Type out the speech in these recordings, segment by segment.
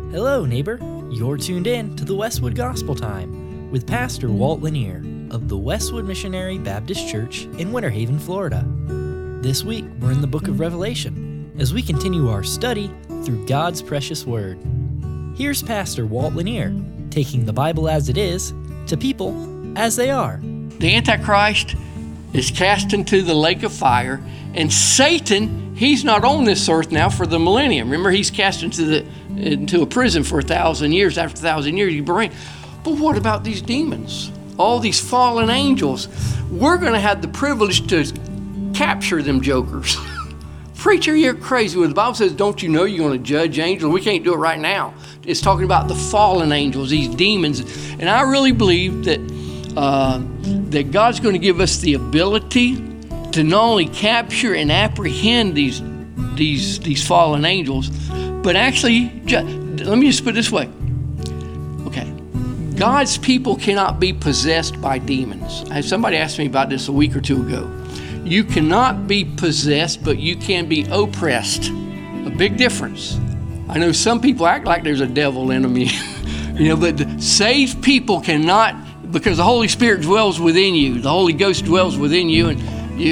Hello, neighbor. You're tuned in to the Westwood Gospel Time with Pastor Walt Lanier of the Westwood Missionary Baptist Church in Winter Haven, Florida. This week, we're in the book of Revelation as we continue our study through God's precious Word. Here's Pastor Walt Lanier taking the Bible as it is to people as they are. The Antichrist is cast into the lake of fire, and Satan, he's not on this earth now for the millennium. Remember, he's cast into a prison for 1,000 years. After 1,000 years, he reign. But what about these demons? All these fallen angels. We're going to have the privilege to capture them jokers. Preacher, you're crazy. When the Bible says, don't you know you're going to judge angels? We can't do it right now. It's talking about the fallen angels, these demons. And I really believe that that God's going to give us the ability to not only capture and apprehend these fallen angels, but actually, let me just put it this way. Okay, God's people cannot be possessed by demons. I had somebody ask me about this a week or two ago. You cannot be possessed, but you can be oppressed. A big difference. I know some people act like there's a devil in them, but the saved people cannot, because the Holy Spirit dwells within you. The Holy Ghost dwells within you, and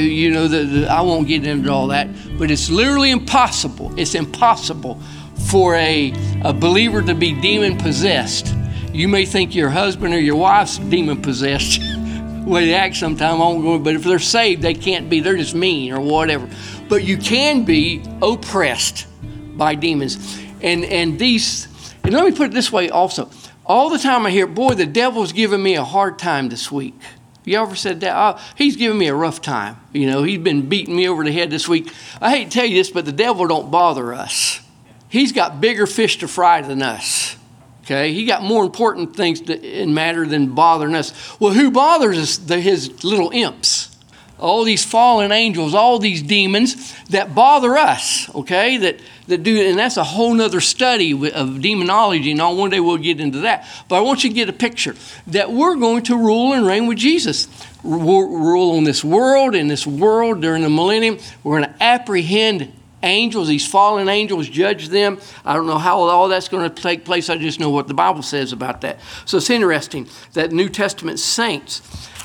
I won't get into all that, but it's literally impossible. It's impossible for a believer to be demon-possessed. You may think your husband or your wife's demon-possessed. The way they act sometimes, but if they're saved, they can't be. They're just mean or whatever. But you can be oppressed by demons. And let me put it this way also. All the time I hear, boy, the devil's giving me a hard time this week. You ever said that? Oh, he's giving me a rough time. He's been beating me over the head this week. I hate to tell you this, but the devil don't bother us. He's got bigger fish to fry than us. Okay? He got more important things in matter than bothering us. Well, who bothers us? His little imps. All these fallen angels, all these demons that bother us, okay, that do, and that's a whole nother study of demonology, and one day we'll get into that. But I want you to get a picture that we're going to rule and reign with Jesus. Rule on this world, in this world during the millennium. We're going to apprehend angels, these fallen angels, judge them. I don't know how all that's going to take place. I just know what the Bible says about that. So it's interesting that New Testament saints,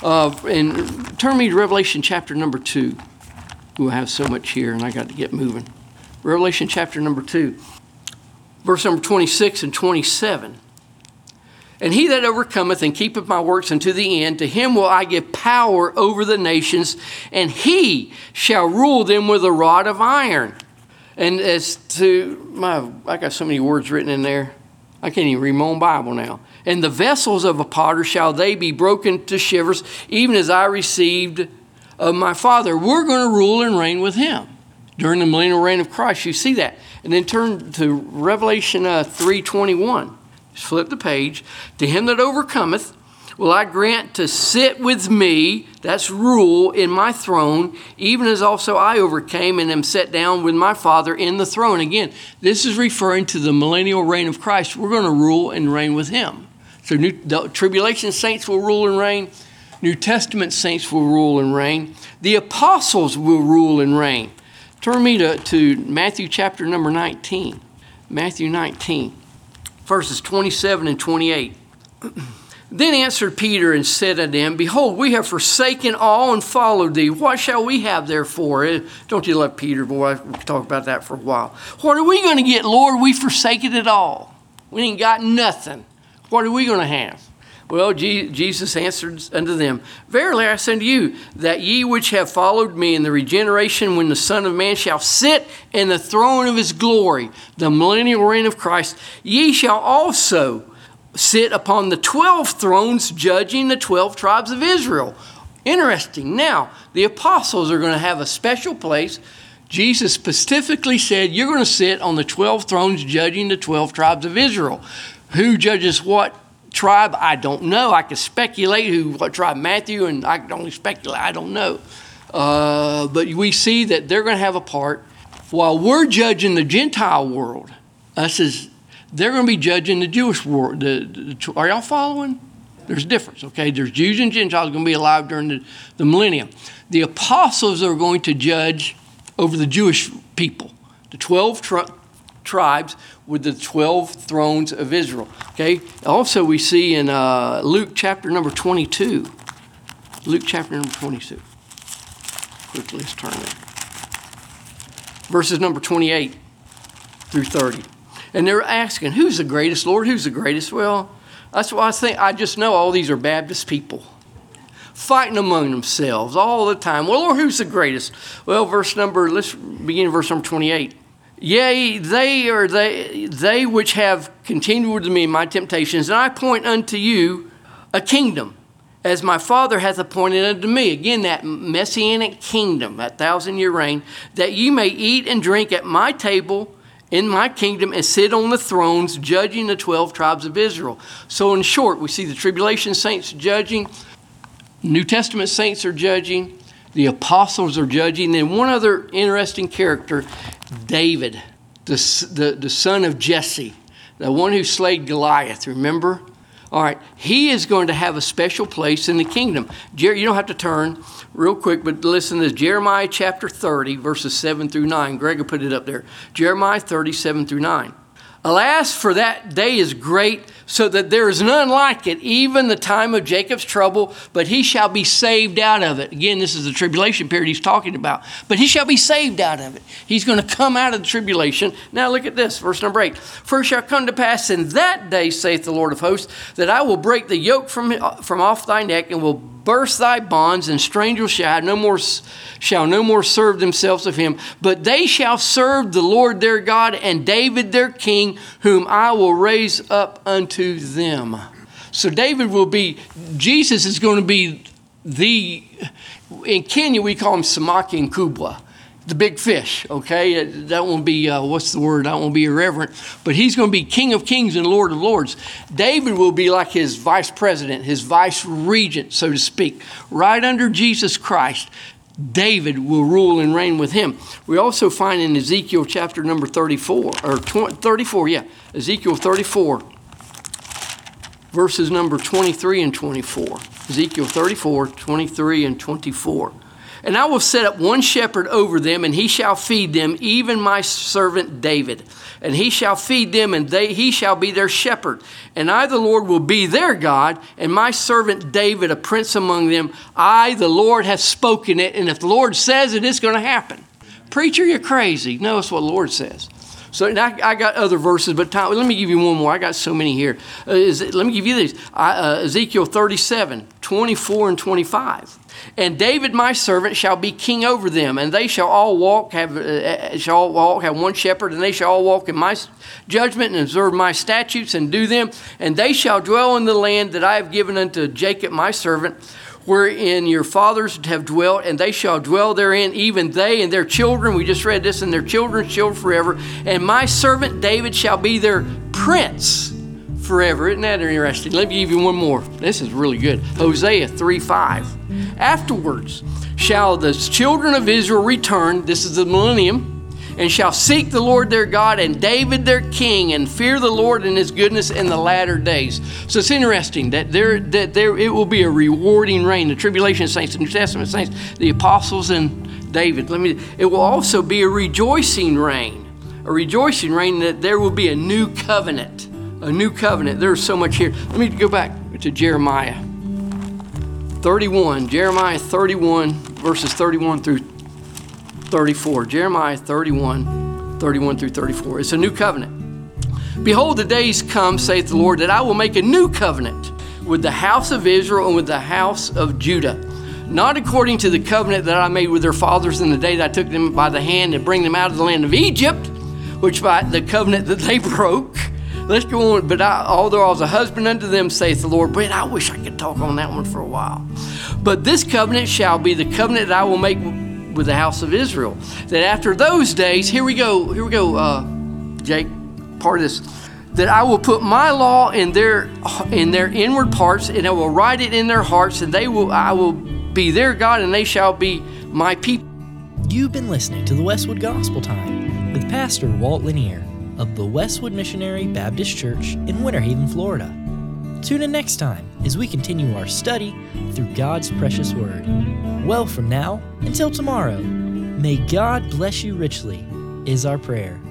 and turn me to Revelation chapter number 2. We'll have so much here, and I got to get moving. Revelation chapter number 2, verse number 26 and 27. And he that overcometh and keepeth my works unto the end, to him will I give power over the nations, and he shall rule them with a rod of iron. And as to I got so many words written in there, I can't even read my own Bible now. And the vessels of a potter shall they be broken to shivers, even as I received of my Father. We're going to rule and reign with him during the millennial reign of Christ. You see that. And then turn to Revelation 3:21. Just flip the page. To him that overcometh will I grant to sit with me, that's rule, in my throne, even as also I overcame and am set down with my Father in the throne. Again, this is referring to the millennial reign of Christ. We're going to rule and reign with him. So the tribulation saints will rule and reign. New Testament saints will rule and reign. The apostles will rule and reign. Turn me to Matthew chapter number 19. Matthew 19, verses 27 and 28. Then answered Peter and said unto him, Behold, we have forsaken all and followed thee. What shall we have therefore? Don't you love Peter? Boy, we can talk about that for a while. What are we going to get, Lord? We forsaken it all. We ain't got nothing. What are we going to have? Well, Jesus answered unto them, Verily I say unto you, that ye which have followed me in the regeneration, when the Son of Man shall sit in the throne of his glory, the millennial reign of Christ, ye shall also sit upon the 12 thrones, judging the 12 tribes of Israel. Interesting. Now, the apostles are going to have a special place. Jesus specifically said, you're going to sit on the 12 thrones, judging the 12 tribes of Israel. Who judges what tribe? I don't know. I can speculate what tribe Matthew, and I can only speculate. I don't know. But we see that they're going to have a part. While we're judging the Gentile world, they're going to be judging the Jewish world. Are y'all following? There's a difference, okay? There's Jews and Gentiles going to be alive during the millennium. The apostles are going to judge over the Jewish people, the 12 tribes with the 12 thrones of Israel. Okay. Also, we see in Luke chapter number 22. Luke chapter number 22. Quickly, let's turn there. Verses number 28 through 30. And they're asking, who's the greatest, Lord? Who's the greatest? Well, that's why I just know all these are Baptist people fighting among themselves all the time. Well, Lord, who's the greatest? Well, let's begin in verse number 28. Yea, they which have continued with me in my temptations, and I appoint unto you a kingdom, as my Father hath appointed unto me. Again, that messianic kingdom, that 1,000-year reign, that ye may eat and drink at my table in my kingdom and sit on the thrones, judging the 12 tribes of Israel. So in short, we see the tribulation saints judging, New Testament saints are judging, the apostles are judging. Then one other interesting character, David, the son of Jesse, the one who slayed Goliath, remember? All right, he is going to have a special place in the kingdom. You don't have to turn real quick, but listen to this. Jeremiah chapter 30, verses 7 through 9. Greg will put it up there. Jeremiah 30, 7 through 9. Alas, for that day is great, so that there is none like it, even the time of Jacob's trouble, but he shall be saved out of it. Again, this is the tribulation period he's talking about. But he shall be saved out of it. He's going to come out of the tribulation. Now look at this, verse number 8. For it shall come to pass in that day, saith the Lord of hosts, that I will break the yoke from off thy neck, and will burst thy bonds, and strangers shall no more serve themselves of him, but they shall serve the Lord their God and David their king, whom I will raise up unto them. So Jesus is going to be in Kenya we call him Samaki and Kubwa, the big fish, okay? That won't be, I won't be irreverent, but he's going to be King of Kings and Lord of Lords. David will be like his vice president, his vice regent, so to speak, right under Jesus Christ. David will rule and reign with him. We also find in Ezekiel chapter number 34, Ezekiel 34, verses number 23 and 24. Ezekiel 34, 23 and 24. And I will set up one shepherd over them, and he shall feed them, even my servant David. And he shall feed them, and he shall be their shepherd. And I, the Lord, will be their God, and my servant David, a prince among them. I, the Lord, have spoken it, and if the Lord says it, it's going to happen. Preacher, you're crazy. No, it's what the Lord says. So I got other verses, but let me give you one more. I got so many here. Let me give you these. Ezekiel 37, 24 and 25. And David, my servant, shall be king over them, and they shall all have one shepherd, and they shall all walk in my judgment and observe my statutes and do them. And they shall dwell in the land that I have given unto Jacob, my servant, wherein your fathers have dwelt, and they shall dwell therein, even they and their children. We just read this, and their children's children forever. And my servant David shall be their prince forever. Isn't that interesting? Let me give you one more. This is really good. Hosea 3:5. Afterwards shall the children of Israel return, this is the millennium, and shall seek the Lord their God and David their king, and fear the Lord and his goodness in the latter days. So it's interesting that it will be a rewarding reign. The tribulation saints, the New Testament saints, the apostles and David. It will also be a rejoicing reign. A rejoicing reign that there will be a new covenant. A new covenant. There's so much here. Let me go back to Jeremiah 31. Jeremiah 31, verses 31 through 34. Jeremiah 31, 31 through 34. It's a new covenant. Behold, the days come, saith the Lord, that I will make a new covenant with the house of Israel and with the house of Judah. Not according to the covenant that I made with their fathers in the day that I took them by the hand and bring them out of the land of Egypt, which by the covenant that they broke. Let's go on. But although I was a husband unto them, saith the Lord. But I wish I could talk on that one for a while. But this covenant shall be the covenant that I will make with the house of Israel. That after those days, here we go, Jake, part of this. That I will put my law in their inward parts, and I will write it in their hearts, and I will be their God, and they shall be my people. You've been listening to the Westwood Gospel Time with Pastor Walt Lanier of the Westwood Missionary Baptist Church in Winter Haven, Florida. Tune in next time as we continue our study through God's precious Word. Well, from now until tomorrow, may God bless you richly, is our prayer.